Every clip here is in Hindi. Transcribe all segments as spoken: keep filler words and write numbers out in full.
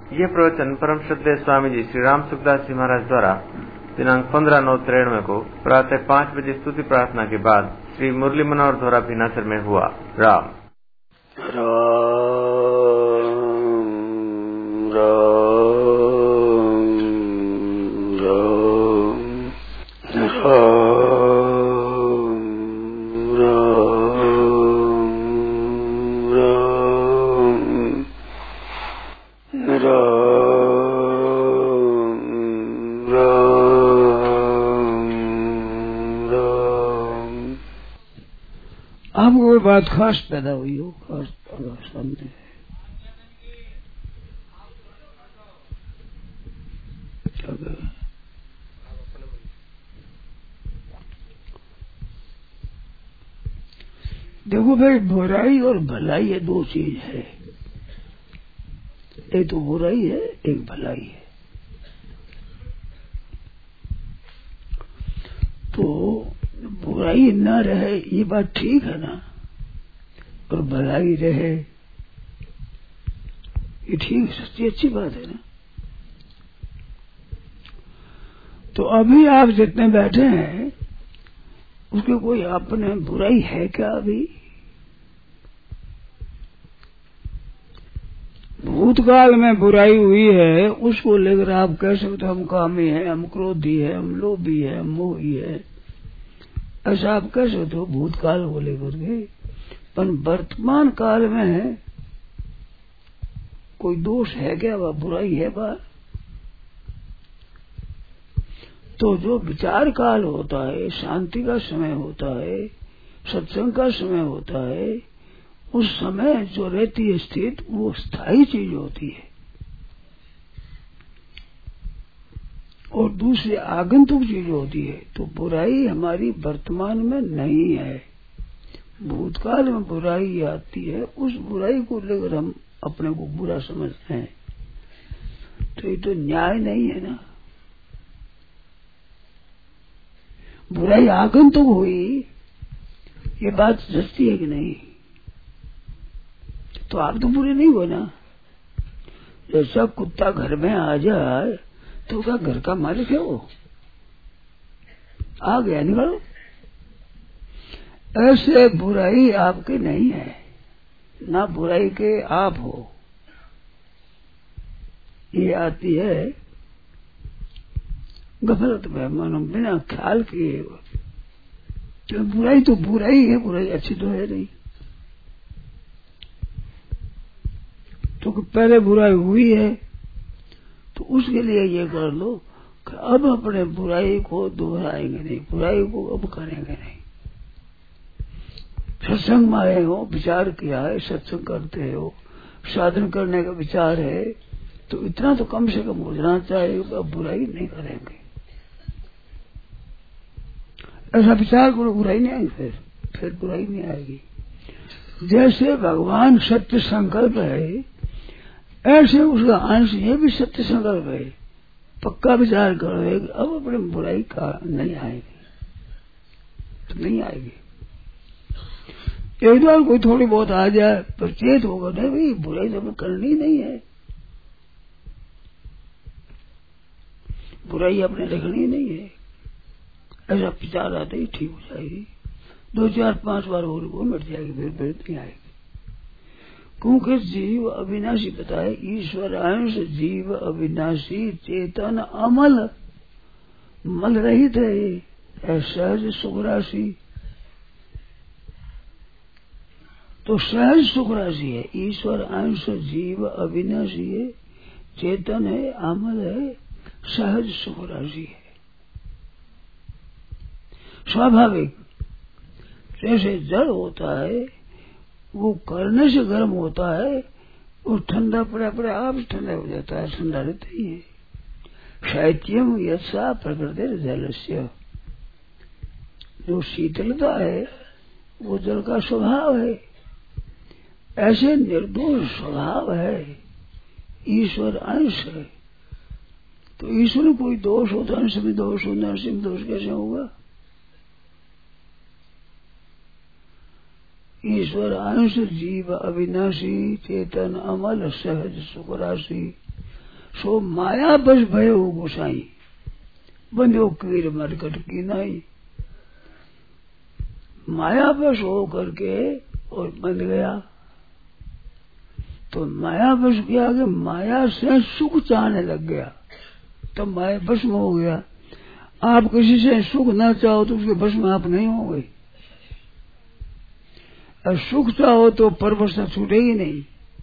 यह प्रवचन परम श्रद्धेय स्वामी जी श्री राम सुखदास जी महाराज द्वारा दिनांक पंद्रह नौ तिरानवे को प्रातः पाँच बजे स्तुति प्रार्थना के बाद श्री मुरली मनोहर द्वारा भिनासर में हुआ। राम आपको बात खास पैदा हुई हो, खास सामने देखो भाई, बुराई और भलाई ये दो चीज है। एक तो बुराई है, एक भलाई है। तो बुराई न रहे ये बात ठीक है ना, और भलाई रहे ये ठीक सच्ची अच्छी बात है ना। तो अभी आप जितने बैठे हैं उसके कोई आपने बुराई है क्या? अभी भूतकाल में बुराई हुई है, उसको लेकर आप कह सकते हम कामी है, हम क्रोधी है, हम लोभी है, हम मोही है, ऐसा आप कह सकते हो भूतकाल को लेकर के। पर वर्तमान काल में है कोई दोष है क्या? वह बुराई है बात? तो जो विचार काल होता है, शांति का समय होता है, सत्संग का समय होता है, उस समय जो रहती है स्थित वो स्थायी चीज होती है, और दूसरी आगंतुक चीज होती है। तो बुराई हमारी वर्तमान में नहीं है, भूतकाल में बुराई आती है, उस बुराई को लेकर हम अपने को बुरा समझते हैं। तो ये तो न्याय नहीं है ना। बुराई आगंतुक हुई ये बात सच्ची है कि नहीं? तो आप तो बुरे नहीं हो ना। जैसा कुत्ता घर में आ जाए तो क्या घर का मालिक है वो? आ गया निकलो। ऐसे बुराई आपकी नहीं है, ना बुराई के आप हो। ये आती है गफलत में, मानो बिना ख्याल किए। तो बुराई तो बुराई है, बुराई अच्छी तो है नहीं। तो पहले बुराई हुई है तो उसके लिए ये कर लो कि अब अपने बुराई को दोहराएंगे नहीं, बुराई को अब करेंगे नहीं। सत्संग में आए हो, विचार किया है, सत्संग करते हो, साधन करने का विचार है, तो इतना तो कम से कम हो जाना चाहिए, अब बुराई नहीं करेंगे। ऐसा विचार करो, बुराई नहीं आएगी, फिर फिर बुराई नहीं आएगी। जैसे भगवान सत्य संकल्प है, ऐसे उसका अंश ये भी सत्य संकल्प है। पक्का विचार करो अब अपने बुराई का नहीं आएगी, तो नहीं आएगी। एक बार कोई थोड़ी बहुत आ जाए पर चेत होगा, नहीं भाई बुराई तो हमें करनी नहीं है, बुराई अपने रखनी नहीं है, ऐसा विचार आते ही ठीक हो जाएगी। दो चार पांच बार और वो मिट जाएगी, फिर फिर नहीं आएगी। क्योंकि जीव अविनाशी बताए, ईश्वर अंश जीव अविनाशी चेतन अमल मल रहित है, सहज सुख राशि। तो सहज सुख राशि है, ईश्वर अंश जीव अविनाशी है, चेतन है, अमल है, सहज सुख राशि है। स्वाभाविक जैसे जल होता है वो करने से गर्म होता है, और ठंडा पड़ा पड़ा आप ठंडा हो जाता है, ठंडा रहता ही है। शैत्यम यथा प्रकृति जलस्य, जो शीतलता है वो जल का स्वभाव है। ऐसे निर्दोष स्वभाव है, ईश्वर अंश है। तो ईश्वर में कोई दोष होता, अंश में दोष होता, अंश में दोष कैसे होगा? ईश्वर अंश जीव अविनाशी चेतन अमल सहज सुख राशि। सो माया बस भयो गोसाई, बंधो कीर मरकट की नाई। माया बस हो करके और बंध गया। तो माया बस किया कि माया से सुख चाहने लग गया, तो माया बस में हो गया। आप किसी से सुख ना चाहो तो उसके बस में आप नहीं होंगे, और सुख चाहो तो परवश छूटेगी नहीं।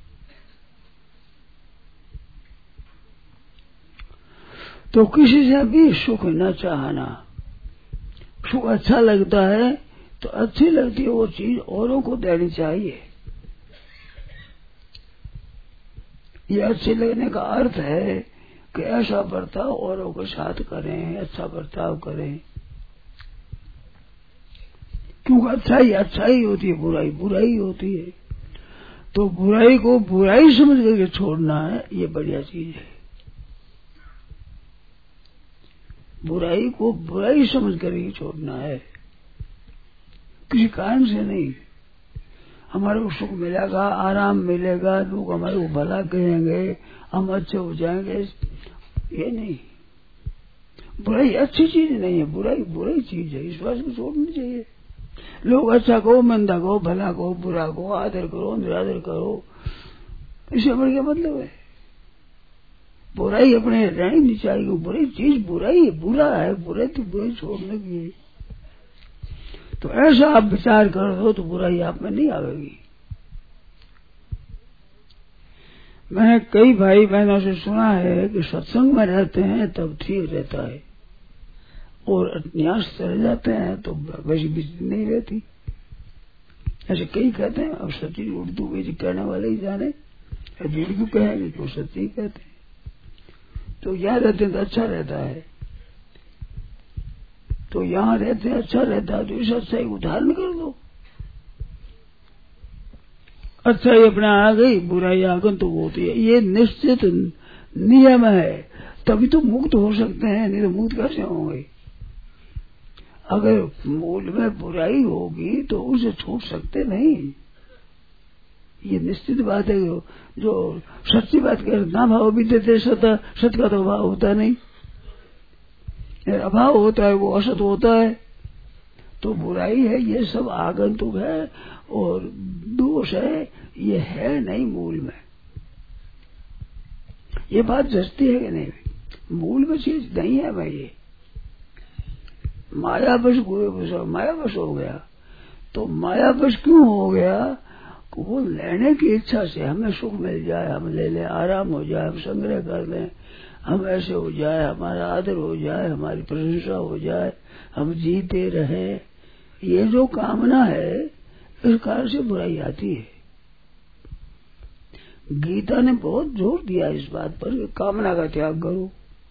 तो किसी से भी सुख न चाहना। सुख अच्छा लगता है तो अच्छी लगती है वो चीज औरों को देनी चाहिए। ये अच्छे लगने का अर्थ है कि ऐसा बर्ताव औरों के साथ करें, अच्छा बर्ताव करें। क्योंकि अच्छाई अच्छाई होती है, बुराई बुराई होती है। तो बुराई को बुराई समझ करके छोड़ना है, ये बढ़िया चीज है। बुराई को बुराई समझ कर ही छोड़ना है, किसी कारण से नहीं। हमारे को सुख मिलेगा, आराम मिलेगा, लोग हमारे को भला कहेंगे, हम अच्छे हो जाएंगे, ये नहीं। बुराई अच्छी चीज नहीं है, बुराई बुराई चीज है, इस बात को छोड़नी चाहिए। लोग अच्छा कहो, मंदा कहो, भला कहो, बुरा कहो, आदर करो, निरादर करो, इससे बढ़ क्या मतलब है। बुराई अपने रहनी नहीं चाहिए। बुराई चीज बुराई बुरा है, बुराई तो बुराई छोड़ने की है। तो ऐसा आप विचार कर दो तो बुराई आप में नहीं आएगी। मैंने कई भाई बहनों से सुना है कि सत्संग में रहते हैं तब ठीक रहता है, और न्यास चले जाते हैं तो वैसी बिजली नहीं रहती। ऐसे कई कहते हैं। अब सच्ची उर्दू में कहने वाले ही जाने, झूठ क्यों कहेंगे, तो सच्ची कहते हैं। तो यहाँ रहते हैं तो अच्छा रहता है, तो यहाँ रहते अच्छा रहता है, तो इस अच्छाई को धारण कर दो। अच्छाई अपने आ गई, बुराई आगंतुक होती है, ये निश्चित नियम है। तभी तो मुक्त हो सकते हैं, नहीं तो मुक्त कैसे होंगे। अगर मूल में बुराई होगी तो उसे छूट सकते नहीं, ये निश्चित बात है। जो सच्ची बात कर ना भाव भी देते सत सत का तो अभाव होता नहीं, अभाव होता है वो असत होता है। तो बुराई है, ये सब आगंतुक है और दोष है, ये है नहीं मूल में। ये बात जचती है कि नहीं, मूल में चीज नहीं है भाई। ये माया बस माया बस हो गया। तो माया बस क्यों हो गया, वो लेने की इच्छा से हमें सुख मिल जाए, हम ले लें, आराम हो जाए, हम संग्रह कर लें, हम ऐसे हो जाए, हमारा आदर हो जाए, हमारी प्रशंसा हो जाए, हम जीते रहे। ये जो कामना है, इस कारण से बुराई आती है। गीता ने बहुत जोर दिया इस बात पर कि कामना का त्याग करो।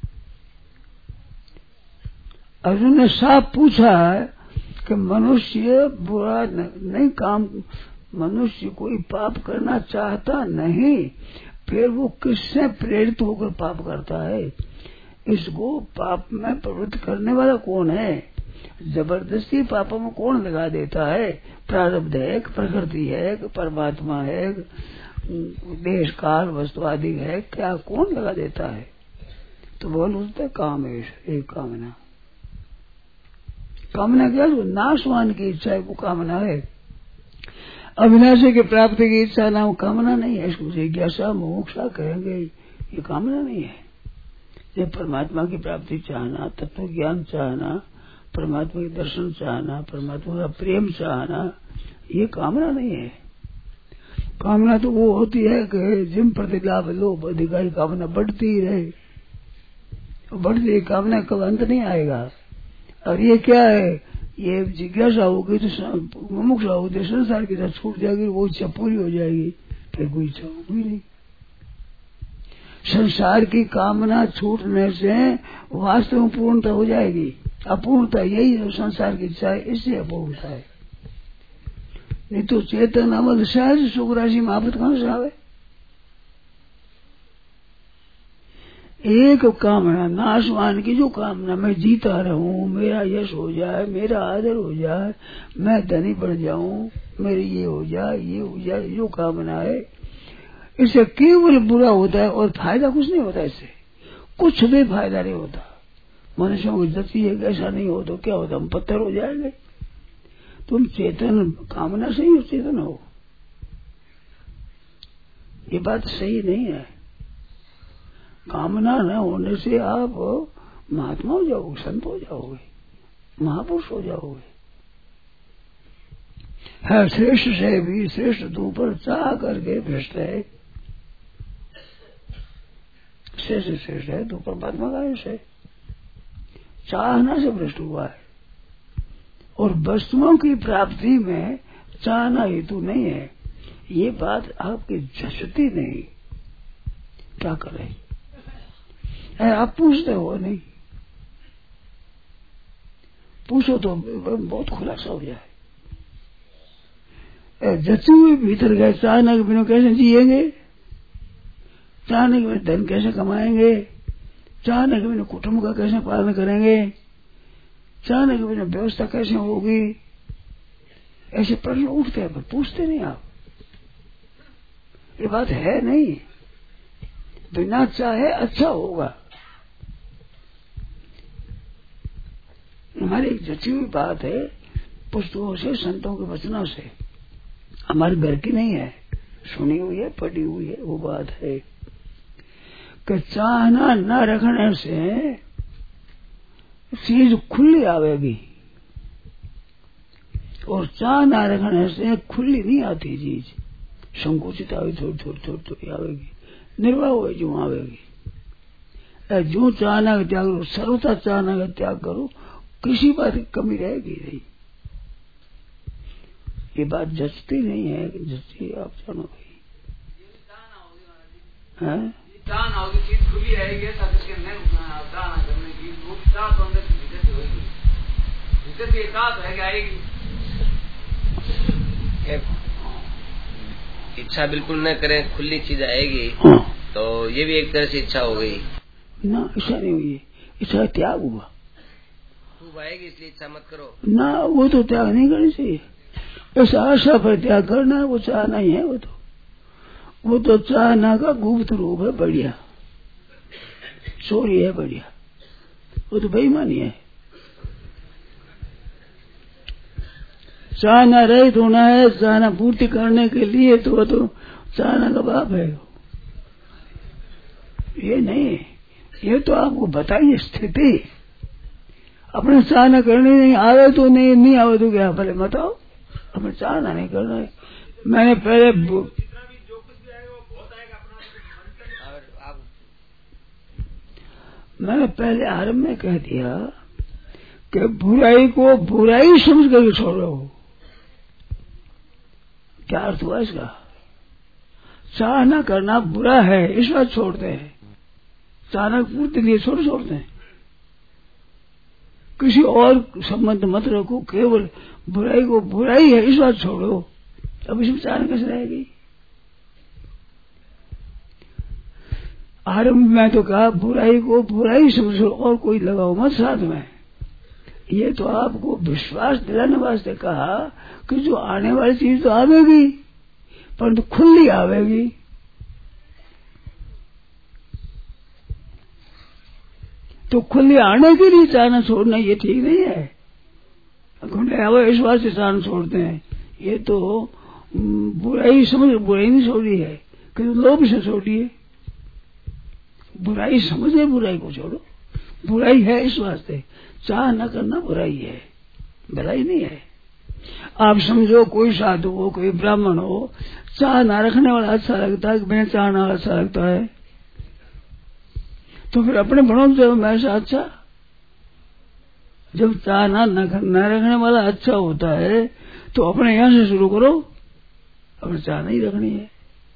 अर्जुन ने साफ पूछा है कि मनुष्य बुरा नहीं काम, मनुष्य कोई पाप करना चाहता नहीं, फिर वो किससे प्रेरित होकर पाप करता है। इसको पाप में प्रवृत्त करने वाला कौन है, जबरदस्ती पापों में कौन लगा देता है। प्रारब्ध है, प्रकृति है, परमात्मा है, देश काल वस्तु आदि है, क्या कौन लगा देता है। तो बोल उसका काम है एक कामना। कामना क्या, नाशवान की इच्छा है, वो कामना है। अविनाशी की प्राप्ति की इच्छा ना, वो कामना नहीं है। इसको जिज्ञासा मोक्षा कहेंगे, ये कामना नहीं है। ये परमात्मा की प्राप्ति चाहना, तत्व ज्ञान चाहना, परमात्मा के दर्शन चाहना, परमात्मा का प्रेम चाहना, ये कामना नहीं है। कामना तो वो होती है कि जिन प्रति लाभ लोभ अधिकारी कामना बढ़ती ही रहे, बढ़ती कामना कब अंत नहीं आएगा। और ये क्या है, ये जिज्ञासा होगी तो मुमुक्षा होगी तो संसार की तरह छूट जाएगी, वो इच्छा पूरी हो जाएगी, फिर कोई इच्छा होगी नहीं। संसार की कामना छूटने से वास्तव में पूर्णता हो जाएगी। अपूर्णता यही जो संसार की इच्छा है, इससे अपूर्णता है। नहीं तो चेतन अवध सहज सुख राशि में आपत कहां से आवे। एक कामना नाशवान की, जो कामना मैं जीता रहूं, मेरा यश हो जाए, मेरा आदर हो जाए, मैं धनी बढ़ जाऊं, मेरी ये हो जाए, ये हो जाए, जो कामना है, इससे केवल बुरा होता है और फायदा कुछ नहीं होता। इससे कुछ भी फायदा नहीं होता। मनुष्यों को जति है ऐसा नहीं हो तो क्या होता, हम पत्थर हो जाएंगे। तुम चेतन कामना से ही चेतन हो, ये बात सही नहीं है। कामना न होने से आप महात्मा हो जाओगे, संत हो जाओगे, महापुरुष हो जाओगे। है श्रेष्ठ से भी श्रेष्ठ तू पर चाह करके भ्रष्ट है। श्रेष्ठ श्रेष्ठ है तू परमात्मा का अंश है, चाहना से भ्रष्ट हुआ है। और वस्तुओं की प्राप्ति में चाहना हेतु नहीं है, ये बात आपकी जचती नहीं। क्या करें, आप पूछते हो नहीं, पूछो तो बहुत खुलासा हो जाए। जचे हुए भीतर गए, चाहना के बिना कैसे जिएंगे, चाहने के बिना धन कैसे कमाएंगे, चाहने के बिना कुटुंब का कैसे पालन करेंगे, चाहने के बिना व्यवस्था कैसे होगी, ऐसे प्रश्न उठते हैं पर पूछते नहीं आप। ये बात है नहीं, बिना चाहे अच्छा होगा। हमारी एक जची हुई बात है पुस्तकों से, संतों के वचनों से, हमारे घर की नहीं है, सुनी हुई है, पढ़ी हुई है। वो बात है कि चाहना न रखने से चीज खुली आवेगी और चाह न रखने से खुली नहीं आती चीज, संकुचित आवेगी, थोड़ी थोड़ी थोड़ी थोड़ी आवेगी, निर्वाह हुए जो आवेगी। जो चाहना का त्याग करो, सर्वथा चाहना का त्याग करो, किसी बात की कमी रहेगी नहीं। ये बात जचती नहीं है, जचती आप जानो भाई। चाहना होगी, चीज खुली रहेगी, करके नहीं चाहना करने की वो चाह तो अंदर से भीतर से होगी, भीतर से चाह तो है कि आएगी। इच्छा बिल्कुल न करें, खुली चीज आएगी। हाँ। तो ये भी एक तरह से इच्छा हो गई ना, इच्छा नहीं हुई, इच्छा त्याग हुआ। खूब आएगी इसलिए इच्छा मत करो ना, वो तो त्याग नहीं करनी चाहिए। इस आशा पर त्याग करना है, वो चाहना ही है। वो तो वो तो चाहना का गुप्त रूप है, बढ़िया चोरी है, बढ़िया। वो तो बेईमानी है। चाहना रहित होना है, चाहना पूर्ति करने के लिए तो वो तो चाहना का बाप है। ये नहीं, ये तो आपको बताइए स्थिति। अपने चाहना करने नहीं आवे तो नहीं, नहीं आवे तो क्या, पहले बताओ। हमें चाहना नहीं करना है। मैंने पहले मैंने पहले आरंभ में कह दिया कि बुराई को बुराई समझ कर छोड़ो। क्या अर्थ हुआ इसका? चाहना करना बुरा है इस बात छोड़ते हैं, चाहना पूर्ति लिए छोड़ छोड़ते हैं। किसी और संबंध मत रखो, केवल बुराई को बुराई है इस बात छोड़ो। अब इसमें चाहना कैसे रहेगी? आरंभ में तो कहा बुराई को बुराई समझो और कोई लगाओ मत साथ में। ये तो आपको विश्वास दिलाने वास्ते कहा कि जो आने वाली चीज तो आवेगी, परंतु खुली आवेगी। तो खुली आने के लिए चाहना छोड़ना ये ठीक नहीं है। खुले आवे इस बात से चाहना छोड़ते हैं, ये तो बुराई समझ, बुराई नहीं छोड़ी है, क्योंकि लोभ से छोड़िए। बुराई समझे, बुराई को छोड़ो। बुराई है इस वास्ते, चाह न करना बुराई है, भलाई नहीं है। आप समझो कोई साधु हो, कोई ब्राह्मण हो, चाह न रखने वाला अच्छा लगता है कि मैं चाहने वाला अच्छा लगता है, तो फिर अपने बनो जब मैं ऐसा अच्छा। जब चाहना न रखने वाला अच्छा होता है तो अपने यहां से शुरू करो, अपने चाह नहीं रखनी है।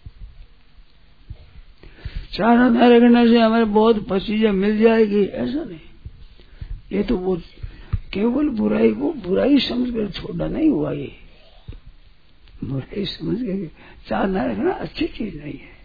चाहना न रखने से हमारे बहुत चीजें मिल जाएगी, ऐसा नहीं। ये तो वो केवल बुराई को बुराई समझ कर छोड़ना नहीं हुआ। ये बुराई समझ कर चाह न रखना अच्छी चीज नहीं है।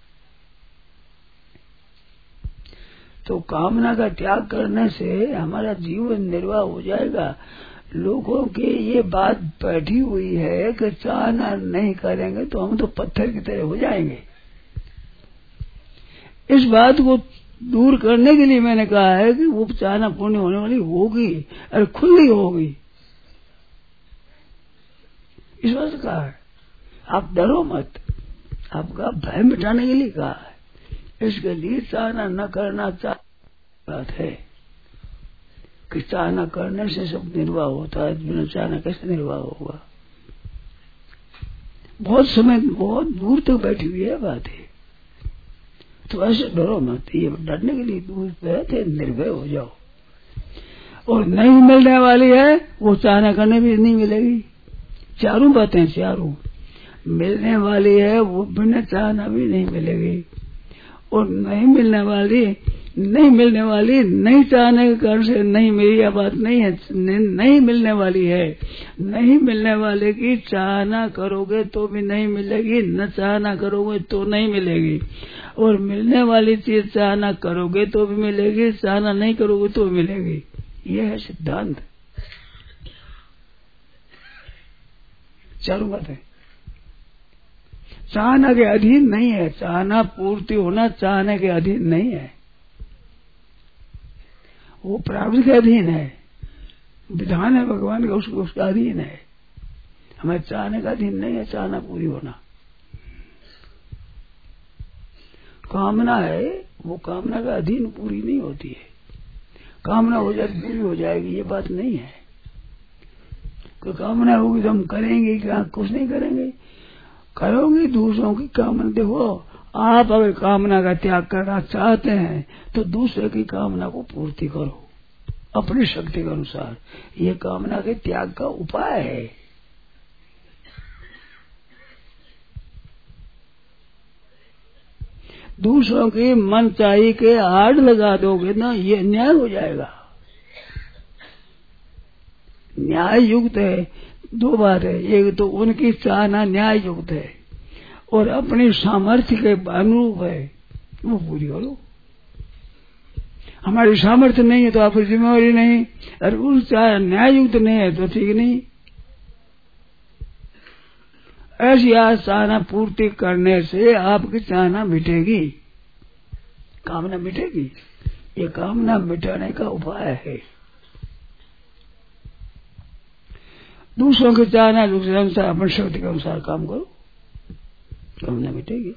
तो कामना का त्याग करने से हमारा जीवन निर्वाह हो जाएगा। लोगों के ये बात बैठी हुई है कि चाहना नहीं करेंगे तो हम तो पत्थर की तरह हो जाएंगे। इस बात को दूर करने के लिए मैंने कहा है कि वो चाहना पूर्ण होने वाली होगी, अरे खुली होगी, इस बात से कहा है। आप डरो मत, आपका भय मिटाने के लिए कहा है। इसके लिए चाहना न करना बात है कि चाहना करने से सब निर्वाह होता है, बिना चाहना कैसे निर्वाह होगा। बहुत समय बहुत दूर तक बैठी हुई है बात है, तो ऐसे डरो मत। ये डरने के लिए दूर बैठे, निर्भय हो जाओ। और नहीं मिलने वाली है वो चाहना करने भी नहीं मिलेगी। चारों बातें, चारों मिलने वाली है वो बिना चाहना भी नहीं मिलेगी, और नहीं मिलने वाली नहीं मिलने वाली नहीं चाहने के कारण से नहीं मिली, यह बात नहीं है। नहीं मिलने वाली है, नहीं मिलने वाले की चाहना करोगे तो भी नहीं मिलेगी, न चाहना करोगे तो नहीं मिलेगी। और मिलने वाली चीज चाहना करोगे तो भी मिलेगी, चाहना नहीं करोगे तो भी मिलेगी। यह है सिद्धांत। चारों बातें चाहना के अधीन नहीं है। चाहना पूर्ति होना चाहने के अधीन नहीं है, वो प्रारब्ध के अधीन है। विधान है भगवान का, उसको उसका अधीन है। हमें चाहने का अधीन नहीं है चाहना पूरी होना। कामना है, वो कामना का अधीन पूरी नहीं होती है। कामना हो जाए पूरी हो जाएगी, ये बात नहीं है। कोई कामना होगी तो हम करेंगे क्या? कुछ नहीं करेंगे। करोगे दूसरों की कामना। देखो, आप अगर कामना का त्याग करना चाहते हैं तो दूसरे की कामना को पूर्ति करो अपनी शक्ति के अनुसार। ये कामना के त्याग का उपाय है। दूसरों की मन चाहिए के आड़ लगा दोगे ना, ये न्याय हो जाएगा। न्याय युक्त है। दो बात है, एक तो उनकी चाहना न्याय युक्त है और अपनी सामर्थ्य के अनुरूप है, वो पूरी करो। हमारी सामर्थ्य नहीं है तो आपकी जिम्मेवारी नहीं, और उस चाह न्याय युक्त नहीं है तो ठीक नहीं। ऐसी आज चाहना पूर्ति करने से आपकी चाहना मिटेगी, कामना मिटेगी। ये कामना मिटाने का उपाय है। दूसरों की चाहना दूसरे अनुसार अपनी शक्ति के अनुसार काम करो, कामना मिटेगी।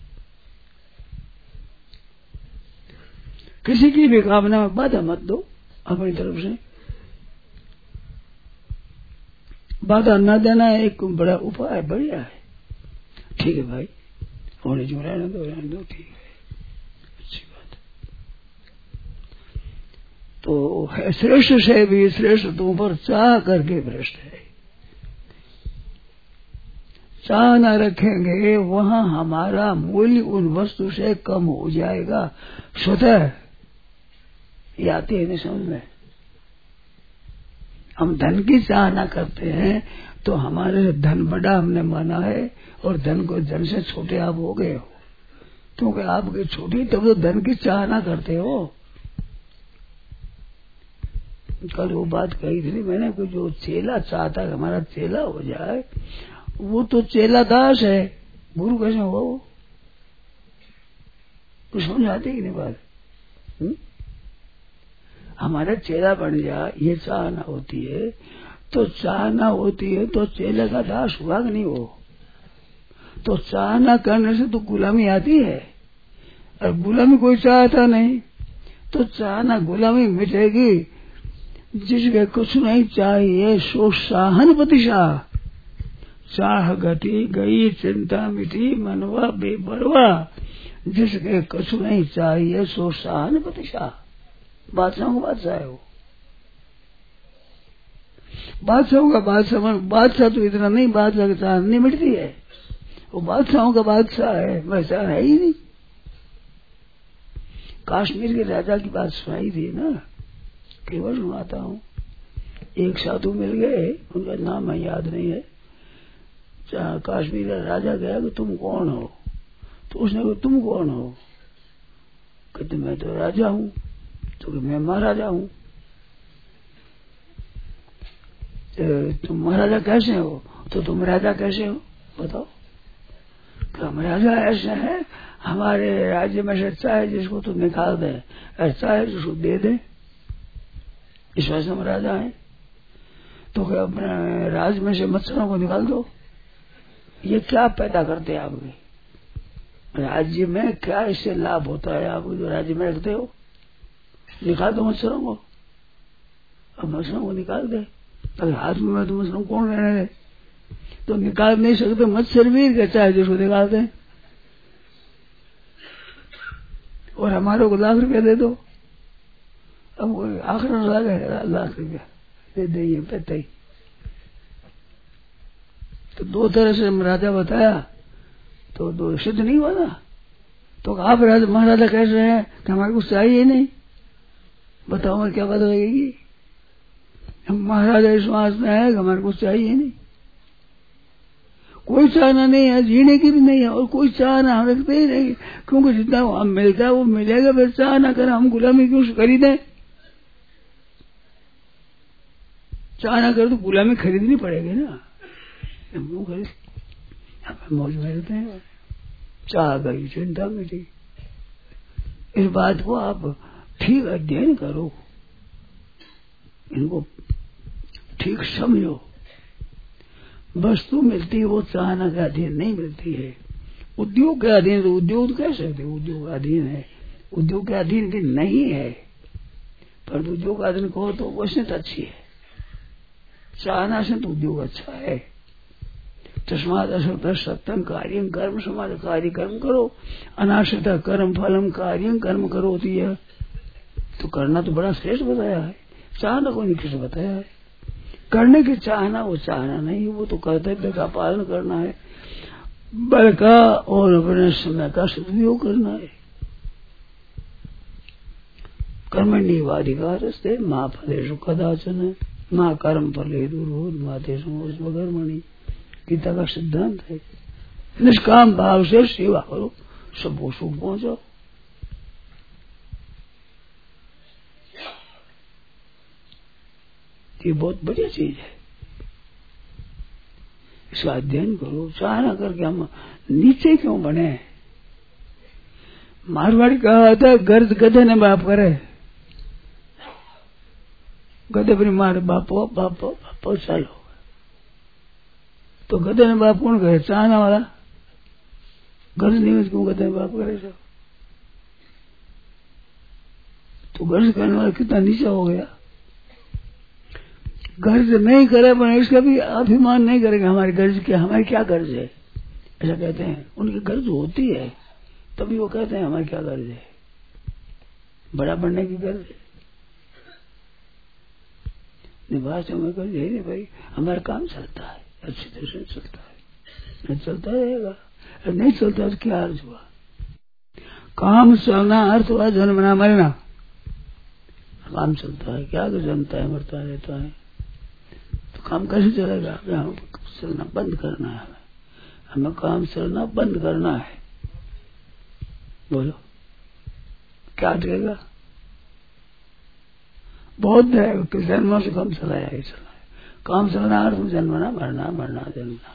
किसी की भी कामना में बाधा मत दो अपनी तरफ से। बाधा न देना एक बड़ा उपाय, बढ़िया है। ठीक है भाई, होने जो रहने दो रहने दो, ठीक है, अच्छी बात है। तो है श्रेष्ठ से भी श्रेष्ठ तुम पर चाह करके भ्रष्ट है। चाह न रखेंगे वहां हमारा मूल्य उन वस्तु से कम हो जाएगा स्वतः। ये आती है नहीं समझ में। हम धन की चाह न करते हैं तो हमारे धन बड़ा हमने माना है, और धन को धन से छोटे आप हो गए हो, क्योंकि आपके छोटी तब तो धन की चाह न करते हो। कल वो बात कही थी मैंने कि जो चेला चाहता है हमारा चेला हो जाए, वो तो चेला दास है, गुरु कैसे होगा वो? कुछ समझ आती कि नहीं बात? हुँ? हमारा चेला बन जाए ये चाहना होती है, तो चाहना होती है तो चेले का दास हुआ कि नहीं हो? तो चाहना करने से तो गुलामी आती है, और गुलामी कोई चाहता नहीं, तो चाहना गुलामी मिटेगी। जिसके कुछ नहीं चाहिए सो साहन प्रतिशा। चाह घटी गई चिंता मिटी मनवा बेबरवा। जिसके कुछ नहीं चाहिए सो साहन प्रतिशा। बादशाहों का बादशाह है वो। बादशाहों का बादशाह, बादशाह तो इतना नहीं, बादशाह की चाह नहीं मिटती है, वो बादशाहों का बादशाह है, वैसा है ही नहीं। कश्मीर के राजा की बात सुनाई थी ना, केवल सुनाता हूँ। एक साधु मिल गए, उनका नाम है याद नहीं है। कश्मीर का राजा गया कि तुम कौन हो? तो उसने कहा तुम कौन हो? कहते मैं तो राजा हूँ। तो मैं महाराजा हूँ। तुम महाराजा कैसे हो? तो तुम राजा कैसे हो बताओ? हम राजा ऐसे हैं, हमारे राज्य में से अच्छा है जिसको तो निकाल दे, अच्छा है जिसको दे दे। इस वजह से हम राजा हैं। तो क्या अपने राज्य में से मच्छरों को निकाल दो? ये क्या पैदा करते हैं आपके राज्य में? क्या इससे लाभ होता है आप जो राज्य में रखते हो? निकाल दो मच्छरों को। अब मच्छरों को निकाल दे, अगर हाथ में तो मच्छरों कौन रहने दे? तो निकाल नहीं सकते, मच्छर भी कहता है जिसको निकाल दे। और हमारे को लाख रुपया दे दो। अब कोई आखिर लाख लाख रुपया दे देंगे पता ही। तो दो तरह से राजा बताया तो दो सिद्ध नहीं हुआ ना। तो आप राजा महाराजा कह रहे हैं कि हमारे कुछ चाहिए नहीं, बताओ हमारी क्या बात लगेगी? हम महाराजा इस समाज में है कि हमारे कुछ चाहिए नहीं, कोई चाहना नहीं है, जीने की भी नहीं है और कोई चाहना हम रखते ही नहीं, क्योंकि जितना हम मिलता है वो मिलेगा। फिर चाहना कर हम गुलामी क्यों खरीदें? चाहना कर तो गुलामी खरीदनी पड़ेगी ना। हम खरीद हमें मौज में रहते हैं, चाह गई चिंता मिटी। इस बात को आप ठीक अध्ययन करो, इनको ठीक समझो। वस्तु मिलती है वो चाहना के अधीन नहीं मिलती है। उद्योग के अधीन, तो उद्योग कह सकते उद्योग के अधीन है, उद्योग के अधीन भी नहीं है, पर उद्योग के अधीन कहो तो वैसे तो अच्छी है। चाहना से तो उद्योग अच्छा है। तस्मात् असक्तः सत्यं कार्यं कर्म समाज कार्य कर्म करो, अनाश्रितः कर्म फलम कार्यं कर्म करो। है तो करना तो बड़ा श्रेष्ठ बताया है, चाहना को नहीं किसी बताया है। करने की चाहना वो चाहना नहीं, वो तो कर्तव्य का पालन करना है, बल का और अपने समय का सदुपयोग करना है। कर्मण्येवाधिकारस्ते मा फलेषु कदाचन मा कर्म फले दुर्भोर मा तेषु स्वकर्मणि। गीता का सिद्धांत है। निष्काम भाव से सेवा करो, सबको सुख पहुंचाओ। ये बहुत बढ़िया चीज है, इसका अध्ययन करो। चाहना करके हम नीचे क्यों बने? मारवाड़ी कहा था गर्द गधे ने बाप करे, गधे पर मार बापो बापो बापो चलो। तो गधे ने बाप कौन करे? चाहना वाला। गर्ज नहीं क्यों गधे ने बाप करे? सब तो गर्ज करने वाला कितना नीचा हो गया। गर्ज नहीं करे पर इसका भी अभिमान नहीं करेंगे हमारी गर्ज की, हमारी क्या गर्ज है ऐसा कहते हैं। उनकी गर्ज होती है तभी वो कहते हैं हमारी क्या गर्ज है, बड़ा बनने की गर्ज है। निवास में गर्ज है नहीं भाई, हमारा काम चलता है, अच्छी तरह से चलता है, नहीं चलता रहेगा। नहीं चलता तो क्या अर्थ हुआ? काम चलना अर्थ हुआ जन्मना मरना। काम चलता है, क्या जन्मता है मरता रहता है, तो काम कैसे चलेगा? हमें चलना बंद करना है, हमें हमें काम चलना बंद करना है। बोलो क्या देगा? बहुत देगा कि जन्मों से कम चलाया ही चला है। काम चलना अर्थ में जन्मना मरना मरना जन्मना,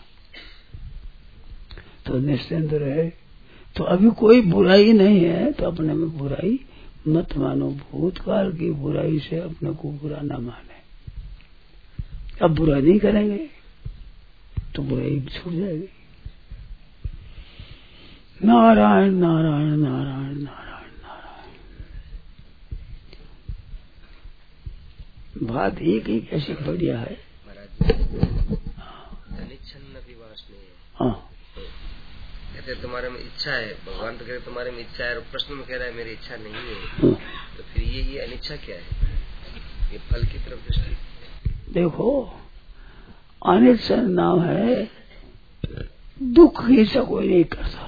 तो निश्चिंत रहे। तो अभी कोई बुराई नहीं है तो अपने में बुराई मत मानो। भूतकाल की बुराई से अपने को बुरा न माने। अब बुराई नहीं करेंगे तो बुराई छूट जाएगी। नारायण नारायण नारायण नारायण नारायण। बात एक ही कैसी बढ़िया है। हाँ कहते तुम्हारे में इच्छा है, भगवान तो कहते तुम्हारे में इच्छा है, और प्रश्न में कह रहा है मेरी इच्छा नहीं है। हाँ। तो फिर ये ये अनिच्छा क्या है? ये फल की तरफ दृष्टि। देखो अनिच्छा नाम है दुख की इच्छा कोई नहीं करता।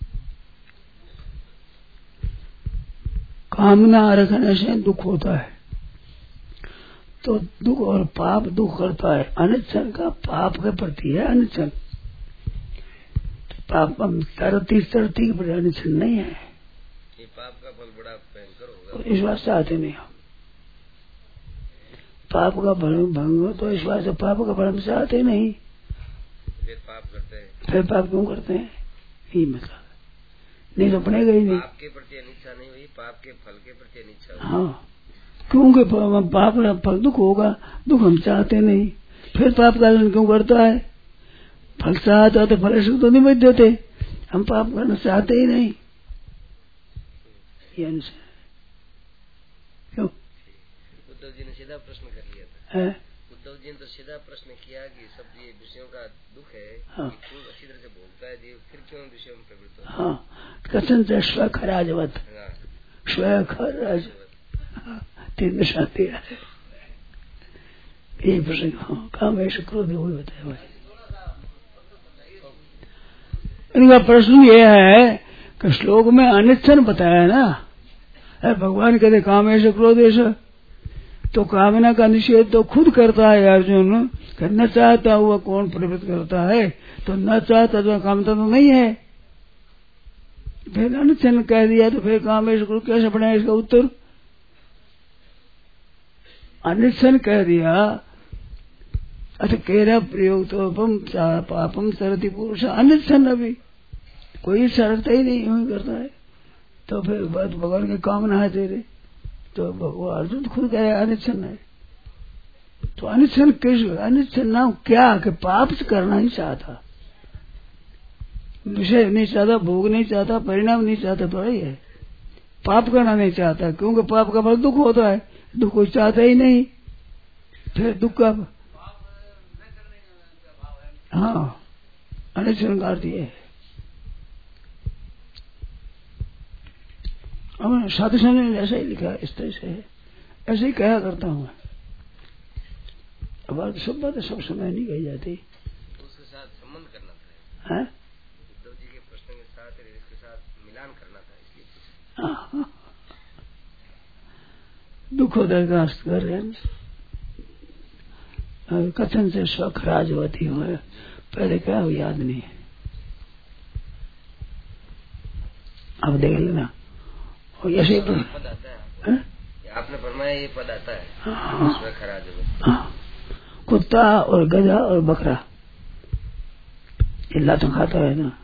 कामना रखने से दुख होता है, तो दुख और पाप दुख करता है। अनिच्छन का पाप के प्रति है अनिच्छन। पाप तरती तरती के प्रति अनिच्छन नहीं है। ये पाप का फल बड़ा भयंकर होगा, तो इस बात से आते नहीं हम। पाप का भंग हो तो इस बात से पाप का भ्रम से आते नहीं। फिर पाप करते हैं। फिर पाप क्यों करते हैं? यही मतलब नहीं तो बनेगा ही नहीं। पाप के प्रति अनिच्छा नहीं हुई, पाप के फल के प्रति अनिच्छा हुई। हाँ, क्योंकि पाप का फल दुख होगा, दुख हम चाहते नहीं, फिर पाप का आचरण क्यों करता है? फल चाहता तो फल से तो नहीं बच देते, हम पाप करना चाहते ही नहीं। ये अनुसार क्यों उद्धव जी ने सीधा प्रश्न कर लिया था। है? उद्धव जी ने तो सीधा प्रश्न किया कि सब ये विषयों का दुख है, हाँ। कि खूब अच्छी तरह से भोगता है जीव, फिर क्यों विषयों में प्रवृत्त होता है? हाँ, कथन से स्वखराजवत, हाँ, स्वखराज तीन शांति है। यही प्रश्न काम ऐसे क्रोध वही बताया भाई। इनका प्रश्न ये है कि श्लोक में अनिच्छन बताया ना, है भगवान कहते काम ऐसे क्रोध ऐसा, तो कामना का निषेध तो खुद करता है अर्जुन, करना चाहता हुआ कौन प्रवृत्त करता है? तो न चाहता तो कामता तो नहीं है, फिर अनिच्छन कह दिया तो फिर काम ऐसे क्रोध कैसे बनाए? इसका उत्तर अनिच्छन कह दिया, अथ केरा प्रयोग तो पापम सरति पुरुष अनिच्छन, अभी कोई इच्छा रखता ही नहीं, यूं ही करता है, तो फिर बात भगवान की कामना है तेरे, तो भगवान अर्जुन खुद कह रहे अनिच्छन है। तो अनिच्छन किस अनिच्छन नाम क्या कि पाप से करना ही चाहता, विषय नहीं चाहता, भोग नहीं चाहता, परिणाम नहीं चाहता, तो यही है पाप करना नहीं चाहता, क्योंकि पाप का फल दुख होता है, दुख कोई चाहता ही नहीं, फिर दुख का हाँ अनिच्छन का अर्थ है। अब साधु संत ने ऐसा ही लिखा, इस तरह से ऐसे ही कहा करता हूँ। अब सब बातें सब समय नहीं कही जाती, उसके साथ संबंध करना था, है उद्धव जी के प्रश्न के साथ इसके साथ मिलान करना था, इसलिए हाँ। दुख होता का कर रहे हैं, कथन से स्वखराजवती हो, पहले क्या हो याद नहीं है, अब देख लेना। और ऐसे तो पद आता है, आपने फरमाया ये पद आता है, हाँ, स्वखराजवती। हाँ, कुत्ता और गधा और बकरा ये लात खाता है ना,